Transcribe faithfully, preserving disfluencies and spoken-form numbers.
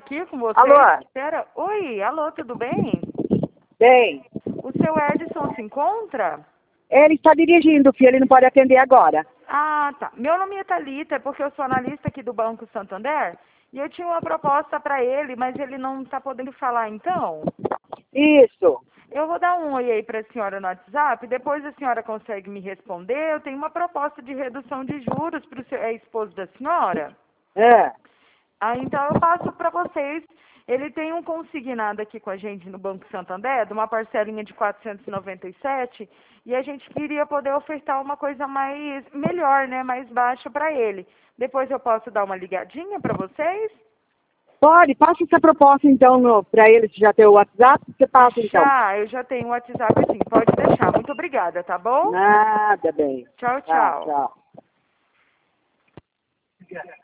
aqui com você. Alô? Espera. Oi, alô, tudo bem? Bem, O seu Edson se encontra? ele está dirigindo, filho, ele não pode atender agora. Ah, tá. Meu nome é Thalita, é porque eu sou analista aqui do Banco Santander e eu tinha uma proposta para ele, mas ele não está podendo falar, então. Isso. Eu vou dar um oi aí para a senhora no WhatsApp, depois a senhora consegue me responder. Eu tenho uma proposta de redução de juros para o seu é esposo da senhora. É. Ah, então eu passo para vocês. Ele tem um consignado aqui com a gente no Banco Santander, de uma parcelinha de quatrocentos e noventa e sete, e a gente queria poder ofertar uma coisa mais melhor, né, mais baixa para ele. Depois eu posso dar uma ligadinha para vocês? Pode, passa essa proposta então para ele, se já tem o WhatsApp, você passa então. Já, eu já tenho o WhatsApp sim, pode deixar. Muito obrigada, tá bom? Nada, bem. Tchau, Tá, tchau. tchau.